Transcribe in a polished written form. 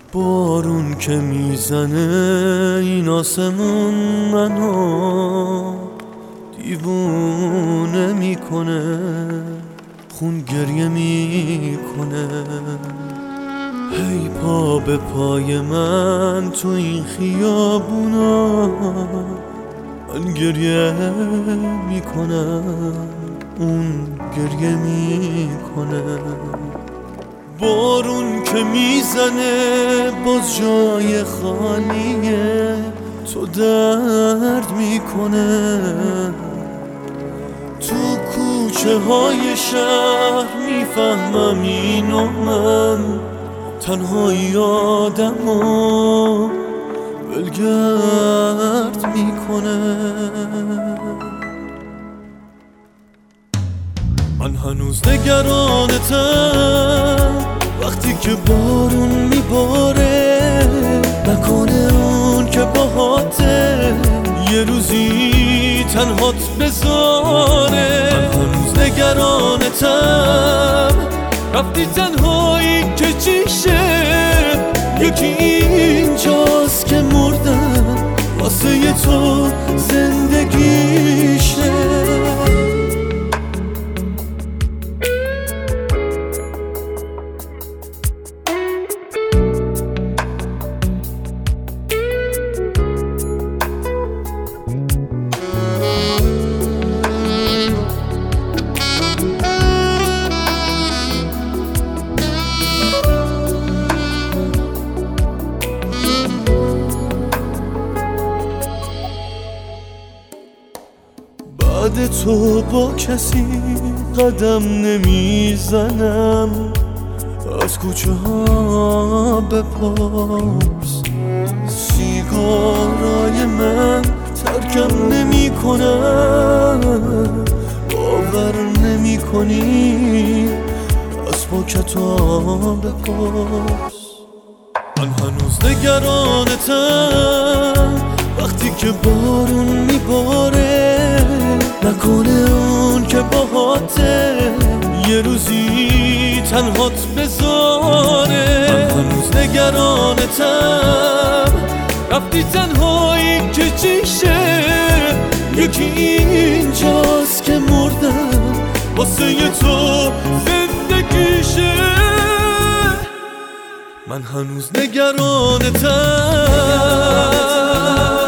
بارون که میزنه این آسمون منو دیوونه میکنه، خون گریه میکنه. هی پا به پای من تو این خیابونا، من گریه میکنم، اون گریه میکنه. بارون که میزنه باز جای خالیه، تو درد میکنه. تو کوچه های شهر میفهمم اینو من، تنهایی آدمو ولگرد میکنه. من هنوز نگرانتم وقتی که بارون میباره، نکنه اون که باهاته یه روزی تنهات بذاره. من هنوز نگرانتم رفتی تنهایی که چیشه، یکی اینجاست که مردم واسه تو زندگیشه. بعد تو با کسی قدم نمیزنم، از کوچه ها بپرس. سیگارای من ترکم نمی کنم، باور نمی کنی از پاکت ها بپرس. من هنوز نگرانتم وقتی که بارون میباره، نکنه اون که باهاته یه روزی تنهات بذاره. من هنوز نگرانتم رفتی تنهایی که چیشه، یکی اینجاست که مردم واسه تو زندگیشه. من هنوز نگرانتم